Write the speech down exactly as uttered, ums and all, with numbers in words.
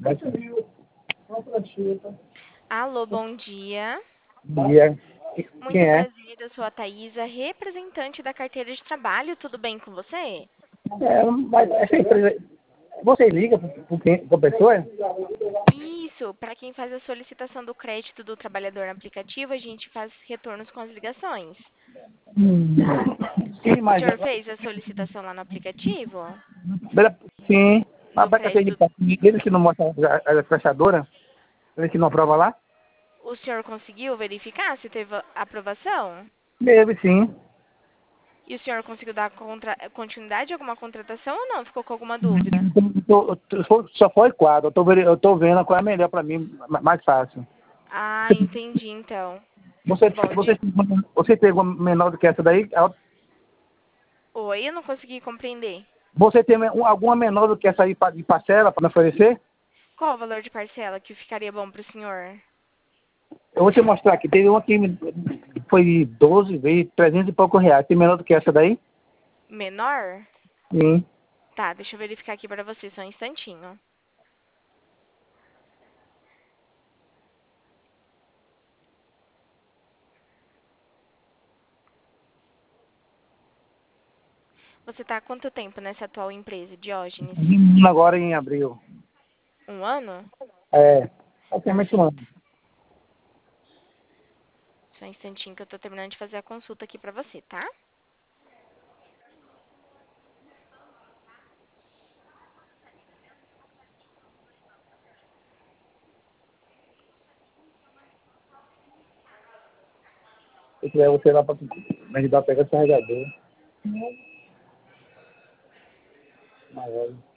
Alô, bom dia. Bom dia. Muito Quem é? prazer, eu sou a Thaisa, representante da carteira de trabalho. Tudo bem com você? É, mas essa empresa. Você liga para a pessoa? Isso, para quem faz a solicitação do crédito do trabalhador no aplicativo, a gente faz retornos com as ligações. Hum. Sim, O mas. senhor fez a solicitação lá no aplicativo? Sim. Mas Do vai ter crédito. ele que não mostra a, a fechadora? Ele que não aprova lá? O senhor conseguiu verificar se teve aprovação? Deve sim. E o senhor conseguiu dar contra... continuidade a alguma contratação ou não? Ficou com alguma dúvida? Tô- tô- Só foi quadro. Eu tô, veri- eu tô vendo qual é a melhor para mim, ma- mais fácil. Ah, entendi então. Você, Bom, você, de... você tem alguma menor do que essa daí? Oi, eu não consegui compreender. Você tem um- alguma menor do que essa aí pa- de parcela para me oferecer? Qual o valor de parcela que ficaria bom para o senhor? Eu vou te mostrar aqui. Teve uma que me- foi doze vezes, trezentos e pouco reais. Tem menor do que essa daí? Menor? Sim. Tá, deixa eu verificar aqui para você só um instantinho. Você tá há quanto tempo nessa atual empresa, Diógenes? Agora em abril. Um ano? É. Tá, Praticamente um ano. só, só um instantinho que eu tô terminando de fazer a consulta aqui para você, tá? Se tiver você lá para me ajudar a pegar esse carregador. Mas, olha.